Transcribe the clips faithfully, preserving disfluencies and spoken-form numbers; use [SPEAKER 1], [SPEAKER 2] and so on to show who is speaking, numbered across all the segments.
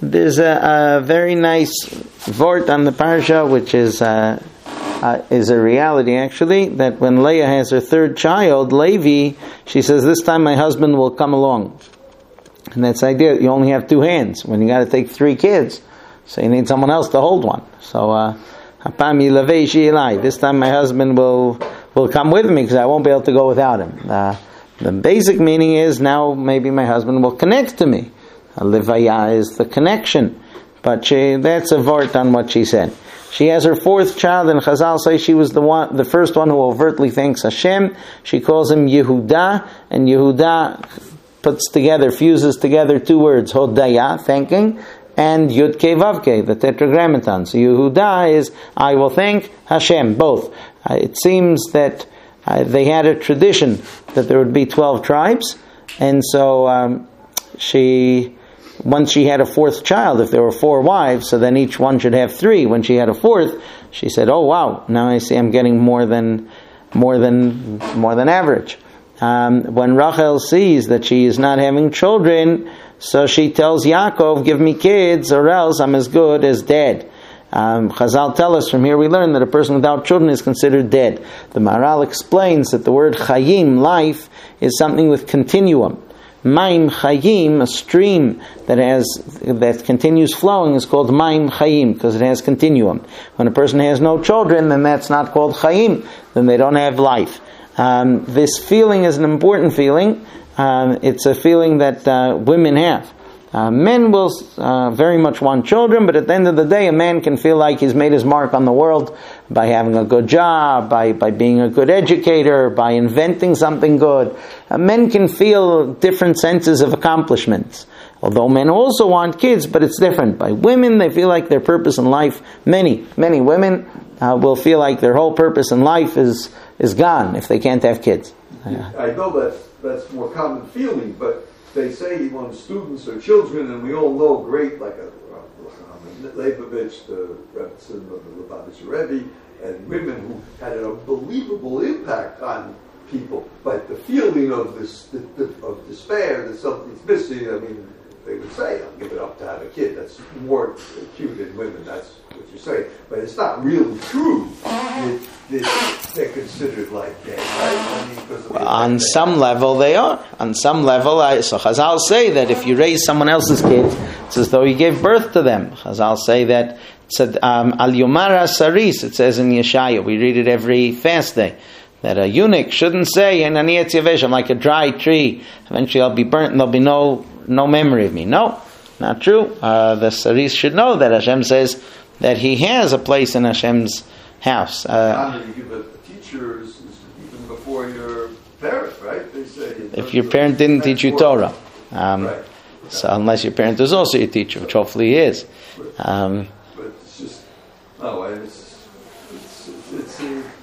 [SPEAKER 1] There's a, a very nice vort on the parsha, which is uh, uh, is a reality actually, that when Leah has her third child, Levi, she says, this time my husband will come along. And that's the idea, you only have two hands. When you got to take three kids, so you need someone else to hold one. So, uh, this time my husband will will come with me because I won't be able to go without him. Uh, the basic meaning is now maybe my husband will connect to me. Levaya is the connection. But she, that's a vort on what she said. She has her fourth child, and Chazal say she was the one, the first one who overtly thanks Hashem. She calls him Yehuda, and Yehuda puts together, fuses together two words, Hodaya, thanking, and Yud-Kei Vav-Kei, the Tetragrammaton. So Yehuda is, I will thank Hashem, both. Uh, it seems that uh, they had a tradition that there would be twelve tribes, and so um, she... Once she had a fourth child, if there were four wives, so then each one should have three. When she had a fourth, she said, "Oh wow! Now I see I'm getting more than, more than, more than average." Um, when Rachel sees that she is not having children, so she tells Yaakov, "Give me kids, or else I'm as good as dead." Um, Chazal tell us from here we learn that a person without children is considered dead. The Maharal explains that the word chayim, life, is something with continuum. Maim Chayim, a stream that has that continues flowing, is called Maim Chayim because it has continuum. When a person has no children, then that's not called Chayim. Then they don't have life. Um, this feeling is an important feeling. Um, it's a feeling that uh, women have. Uh, men will uh, very much want children, but at the end of the day, a man can feel like he's made his mark on the world by having a good job, by, by being a good educator, by inventing something good. Uh, men can feel different senses of accomplishments. Although men also want kids, but it's different. By women, they feel like their purpose in life, many, many women uh, will feel like their whole purpose in life is, is gone if they can't have kids.
[SPEAKER 2] Yeah. I know that's, that's more common feeling, but they say he wants students or children, and we all know great, like a Leibovitch, the Rebbetzin of the Lubavitcher Rebbe, and women who had an unbelievable impact on people. But the feeling of this the, the, of despair that something's missing, I mean, they would say, I'll give it up to have a kid. That's more acute in women, that's what you say. But it's not really true that, that they're considered like gay, right? I mean, because
[SPEAKER 1] well, on some level they are. On some level, I, so Chazal say that if you raise someone else's kids, it's as though you gave birth to them. Chazal say that, said um, Al Yomara Saris, it says in Yeshaya, we read it every fast day, that a eunuch shouldn't say, I'm like a dry tree, eventually I'll be burnt and there'll be no no memory of me. No, not true. Uh, the Saris should know that Hashem says that he has a place in Hashem's house. Uh,
[SPEAKER 2] you give a teacher is, is even before your parent, right? They say
[SPEAKER 1] if your parent didn't teach you Torah. Um, right. So unless your parent is also your teacher, which hopefully he is. Um,
[SPEAKER 2] but it's just, no, it's, it's, it's, it's,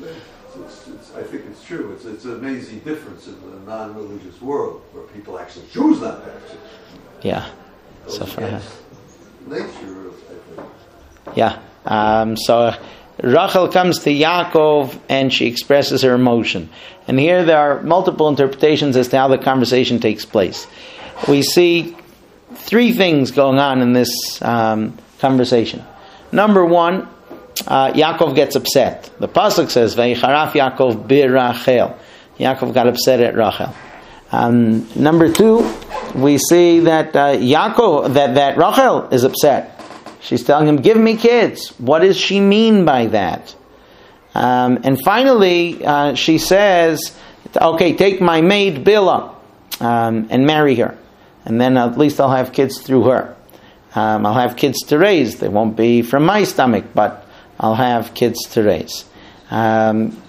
[SPEAKER 2] it's, it's, I think it's true. It's, it's an amazing difference in the non-religious world where people actually choose not to have children.
[SPEAKER 1] Yeah. So for her.
[SPEAKER 2] Nature of, I think.
[SPEAKER 1] Yeah. Um, so Rachel comes to Yaakov and she expresses her emotion. And here there are multiple interpretations as to how the conversation takes place. We see three things going on in this um, conversation. Number one, uh, Yaakov gets upset. The pasuk says, "Vayicharaf Yaakov birachel." Yaakov got upset at Rachel. Um, number two, we see that uh, Yaakov, that, that Rachel is upset. She's telling him, "Give me kids." What does she mean by that? Um, and finally, uh, she says, "Okay, take my maid Bilhah um, and marry her, and then at least I'll have kids through her. Um, I'll have kids to raise. They won't be from my stomach, but I'll have kids to raise." Um,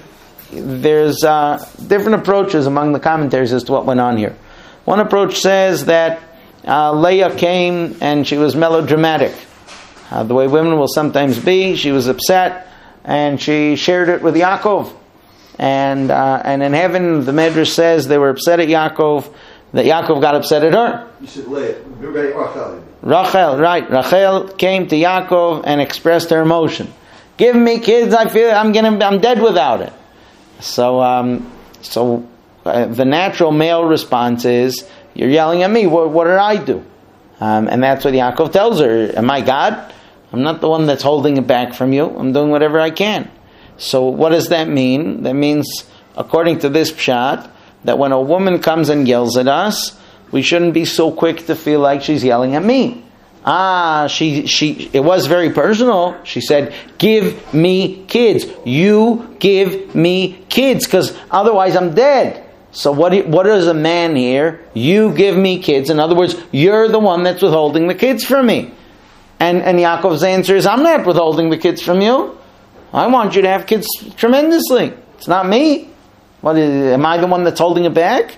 [SPEAKER 1] there's uh, different approaches among the commentaries as to what went on here. One approach says that uh, Leah came and she was melodramatic. Uh, the way women will sometimes be, she was upset and she shared it with Yaakov. And uh, and in heaven, the Medrash says they were upset at Yaakov, that Yaakov got upset at her.
[SPEAKER 2] You should Leah. Rachel.
[SPEAKER 1] Rachel, right. Rachel came to Yaakov and expressed her emotion. Give me kids, I feel I'm gonna, I'm dead without it. So, um, so uh, the natural male response is, "You're yelling at me. What, what did I do?" Um, and that's what Yaakov tells her. Am I God? I'm not the one that's holding it back from you. I'm doing whatever I can. So what does that mean? That means, according to this pshat, that when a woman comes and yells at us, we shouldn't be so quick to feel like she's yelling at me. Ah, she, she, it was very personal. She said, give me kids. You give me kids, because otherwise I'm dead. So what, what is a man here? You give me kids. In other words, you're the one that's withholding the kids from me. And, and Yaakov's answer is, I'm not withholding the kids from you. I want you to have kids tremendously. It's not me. What is, am I the one that's holding it back?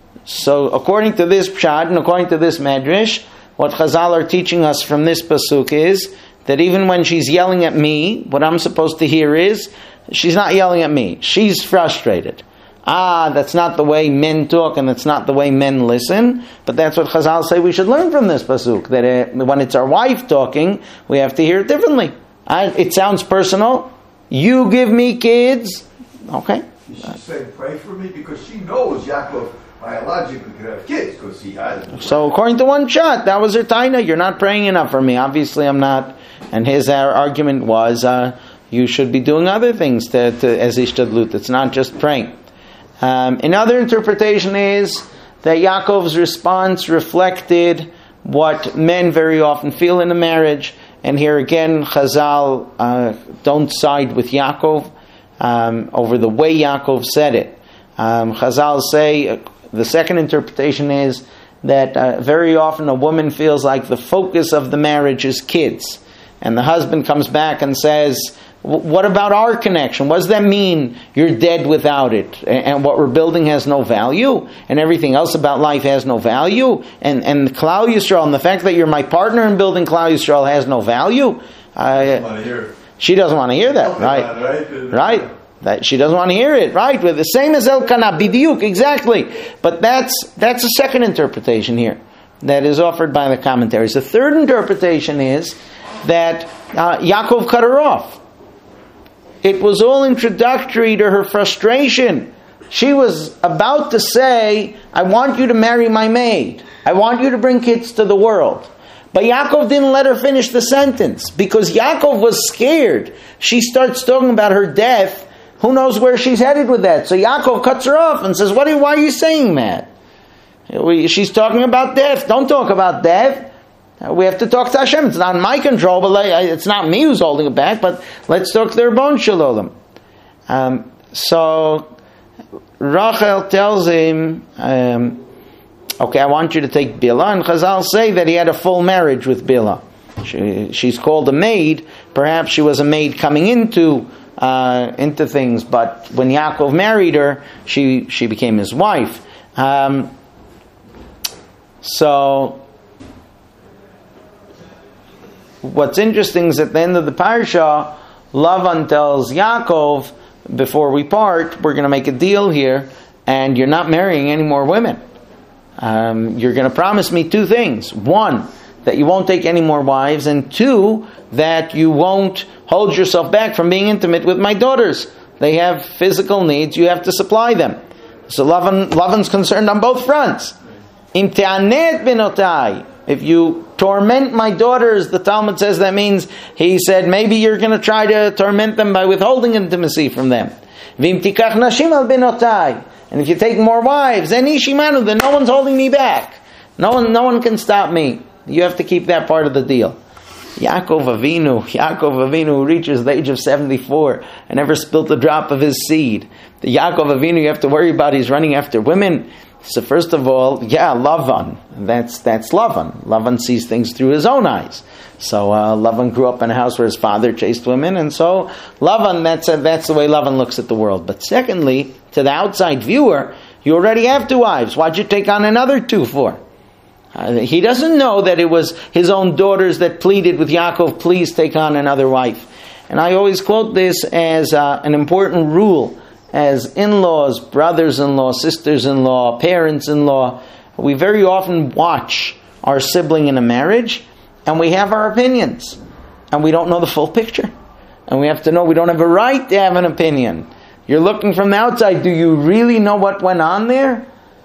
[SPEAKER 1] So according to this pshat and according to this medrash, what Chazal are teaching us from this pasuk is that even when she's yelling at me, what I'm supposed to hear is, she's not yelling at me. She's frustrated. Ah, that's not the way men talk and that's not the way men listen. But that's what Chazal say we should learn from this pasuk. That it, when it's our wife talking, we have to hear it differently. I, it sounds personal. You give me kids. Okay.
[SPEAKER 2] She's saying, pray for me, because she knows Yaakov biologically could have kids, because he has.
[SPEAKER 1] So according to one shot, that was her taina. You're not praying enough for me. Obviously I'm not. And his uh, argument was, uh, you should be doing other things to, to, as ishtadlut. It's not just praying. Um, another interpretation is that Yaakov's response reflected what men very often feel in a marriage. And here again, Chazal uh, don't side with Yaakov um, over the way Yaakov said it. Um, Chazal say, uh, the second interpretation is that uh, very often a woman feels like the focus of the marriage is kids. And the husband comes back and says, what about our connection? What does that mean you're dead without it? And what we're building has no value? And everything else about life has no value? And and Klal Yisrael, and the fact that you're my partner in building Klal Yisrael has no value? Uh, she doesn't want to hear that, right? Right. That she doesn't want to hear it, right? With the same as Elkanah, bidiyuk, exactly. But that's that's a second interpretation here that is offered by the commentaries. The third interpretation is that uh, Yaakov cut her off. It was all introductory to her frustration. She was about to say, I want you to marry my maid. I want you to bring kids to the world. But Yaakov didn't let her finish the sentence, because Yaakov was scared. She starts talking about her death. Who knows where she's headed with that? So Yaakov cuts her off and says, what are, why are you saying that? She's talking about death. Don't talk about death. We have to talk to Hashem. It's not in my control, but it's not me who's holding it back, but let's talk to their bon shalom. Um, so Rachel tells him, um, okay, I want you to take Bilhah, and Chazal say that he had a full marriage with Bilhah. She, she's called a maid. Perhaps she was a maid coming into uh, into things, but when Yaakov married her, she, she became his wife. Um, so... What's interesting is at the end of the parsha, Lavan tells Yaakov, before we part, we're going to make a deal here, and you're not marrying any more women. Um, you're going to promise me two things. One, that you won't take any more wives, and two, that you won't hold yourself back from being intimate with my daughters. They have physical needs, you have to supply them. So Lavan, Lavan's concerned on both fronts. Im te'anet benotai. If you torment my daughters, the Talmud says that means, he said, maybe you're going to try to torment them by withholding intimacy from them. V'im tikach nashim al benotai. And if you take more wives, then ishimanu, then no one's holding me back. No one, no one can stop me. You have to keep that part of the deal. Yaakov Avinu, Yaakov Avinu who reaches the age of seventy-four and never spilt a drop of his seed. The Yaakov Avinu you have to worry about, he's running after women. So first of all, yeah, Lavan. That's that's Lavan. Lavan sees things through his own eyes. So uh, Lavan grew up in a house where his father chased women, and so Lavan, that's a, that's the way Lavan looks at the world. But secondly, to the outside viewer, you already have two wives. Why'd you take on another two for? Uh, he doesn't know that it was his own daughters that pleaded with Yaakov, please take on another wife. And I always quote this as uh, an important rule. As in-laws, brothers-in-law, sisters-in-law, parents-in-law, we very often watch our sibling in a marriage, and we have our opinions, and we don't know the full picture. And we have to know we don't have a right to have an opinion. You're looking from the outside, do you really know what went on there?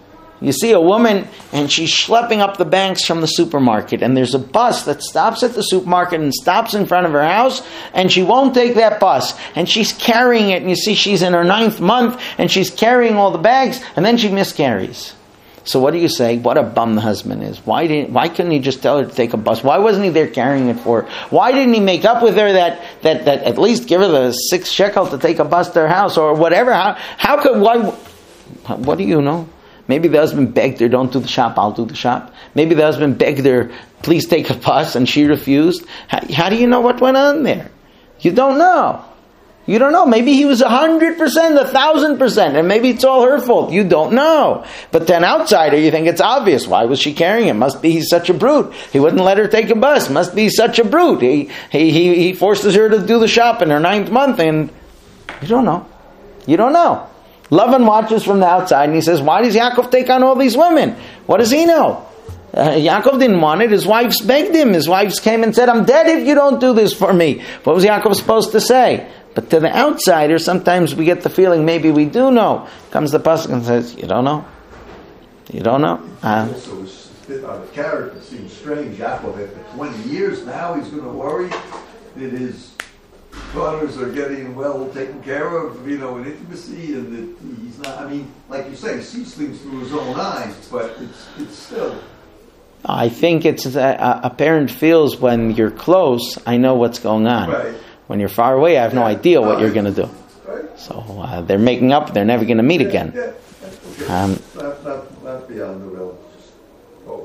[SPEAKER 1] You see a woman and she's schlepping up the banks from the supermarket, and there's a bus that stops at the supermarket and stops in front of her house, and she won't take that bus, and she's carrying it, and you see she's in her ninth month and she's carrying all the bags, and then she miscarries. So what do you say? What a bum the husband is. Why didn't? Why couldn't he just tell her to take a bus? Why wasn't he there carrying it for her? Why didn't he make up with her that that, that at least give her the six shekel to take a bus to her house or whatever? How how could why? What do you know? Maybe the husband begged her, don't do the shop, I'll do the shop. Maybe the husband begged her, please take a bus, and she refused. How, how do you know what went on there? You don't know. You don't know. Maybe he was a hundred percent, a thousand percent, and maybe it's all her fault. You don't know. But to an outsider, you think it's obvious. Why was she carrying him? Must be he's such a brute. He wouldn't let her take a bus. Must be such a brute. He he he, he forces her to do the shop in her ninth month, and you don't know. You don't know. Lavan watches from the outside and he says, why does Yaakov take on all these women? What does he know? Uh, Yaakov didn't want it. His wives begged him. His wives came and said, I'm dead if you don't do this for me. What was Yaakov supposed to say? But to the outsider, sometimes we get the feeling maybe we do know. Comes the pasuk and says, you don't know. You don't know. Uh,
[SPEAKER 2] also, it's a bit out of character. It seems strange. Yaakov, after twenty years now, he's going to worry that his daughters are getting well taken care of, you know, in intimacy, and that he's not, I mean, like you say, he sees things through his own eyes, but it's it's still.
[SPEAKER 1] I think it's a, a parent feels when you're close, I know what's going on.
[SPEAKER 2] Right.
[SPEAKER 1] When you're far away, I have no
[SPEAKER 2] yeah.
[SPEAKER 1] idea what
[SPEAKER 2] no,
[SPEAKER 1] you're going to do.
[SPEAKER 2] Right.
[SPEAKER 1] So uh, they're making up, they're never going to meet
[SPEAKER 2] yeah,
[SPEAKER 1] again.
[SPEAKER 2] Yeah. Okay.
[SPEAKER 1] Um,
[SPEAKER 2] not, not, not beyond the realm. Oh.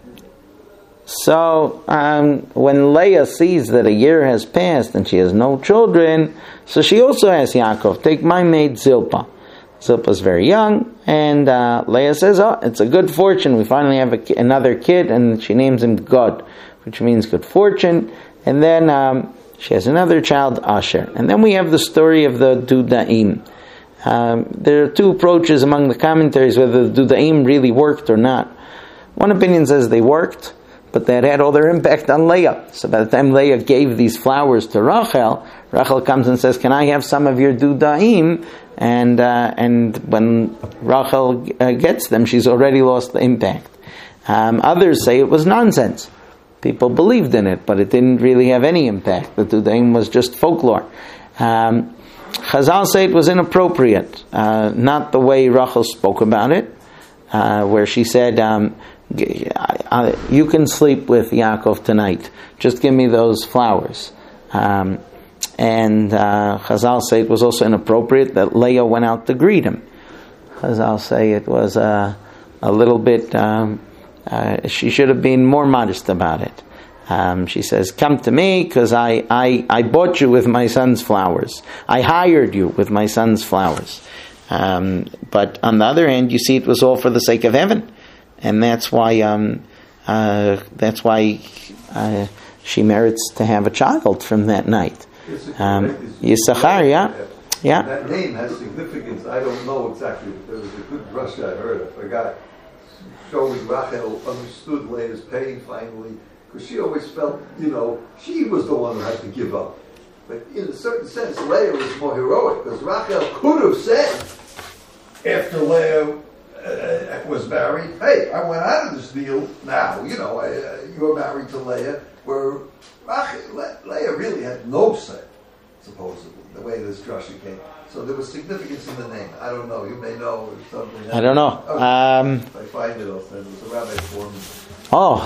[SPEAKER 1] So, um, when Leah sees that a year has passed and she has no children, so she also asks Yaakov, take my maid Zilpah. Zilpah's very young, and uh, Leah says, oh, it's a good fortune. We finally have a ki- another kid, and she names him Gad, which means good fortune. And then um, she has another child, Asher. And then we have the story of the Dudaim. Um, there are two approaches among the commentaries whether the Dudaim really worked or not. One opinion says they worked, but that had all their impact on Leah. So by the time Leah gave these flowers to Rachel, Rachel comes and says, can I have some of your dudaim? And uh, and when Rachel uh, gets them, she's already lost the impact. Um, others say it was nonsense. People believed in it, but it didn't really have any impact. The dudaim was just folklore. Um, Chazal say it was inappropriate, uh, not the way Rachel spoke about it, uh, where she said, um, you can sleep with Yaakov tonight. Just give me those flowers. Um, and uh, Chazal say it was also inappropriate that Leah went out to greet him. Chazal say it was uh, a little bit, um, uh, she should have been more modest about it. Um, she says, come to me because I, I, I bought you with my son's flowers. I hired you with my son's flowers. Um, but on the other hand, you see it was all for the sake of heaven. And that's why um, uh, that's why uh, she merits to have a child from that night. Um, Yisachar, yeah, yeah.
[SPEAKER 2] That name has significance. I don't know exactly. There was a good drush I heard. I forgot. Showing Rachel understood Leah's pain finally, because she always felt, you know, she was the one who had to give up. But in a certain sense, Leah was more heroic, because Rachel could have said, after Leah Uh, was married. Hey, I went out of this deal. Now, you know, I, uh, you're married to Leah. Where Rachel, Le- Leah really had no say, supposedly, the way this drasha came. So there was significance in the name. I don't know. You may know or something.
[SPEAKER 1] I don't know.
[SPEAKER 2] Okay.
[SPEAKER 1] Um,
[SPEAKER 2] if I find it, I'll send it. It was a rabbi for me.
[SPEAKER 1] Oh,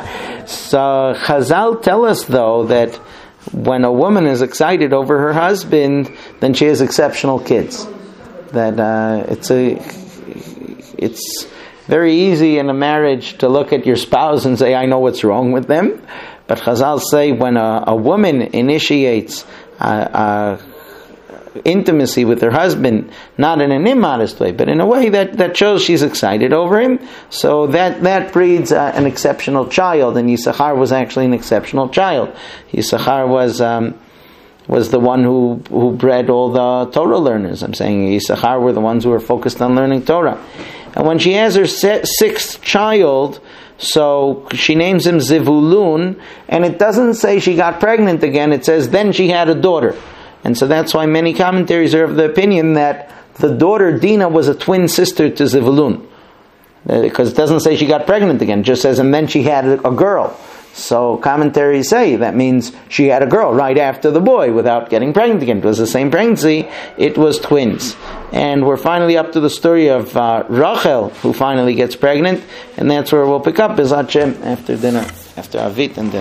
[SPEAKER 1] so Chazal tell us though that when a woman is excited over her husband, then she has exceptional kids. That uh, it's a It's very easy in a marriage to look at your spouse and say, I know what's wrong with them. But Chazal say when a, a woman initiates uh, uh, intimacy with her husband, not in an immodest way, but in a way that, that shows she's excited over him, so that, that breeds uh, an exceptional child. And Yisachar was actually an exceptional child. Yisachar was... Um, was the one who, who bred all the Torah learners. I'm saying Yisachar were the ones who were focused on learning Torah. And when she has her sixth child, so she names him Zivulun, and it doesn't say she got pregnant again, it says then she had a daughter. And so that's why many commentaries are of the opinion that the daughter Dinah was a twin sister to Zivulun. because it doesn't say she got pregnant again. It just says, and then she had a, a girl. So commentaries say that means she had a girl right after the boy without getting pregnant again. It was the same pregnancy. It was twins. And we're finally up to the story of uh, Rachel, who finally gets pregnant. And that's where we'll pick up, Bezat Shem, after dinner, after Avit and dinner.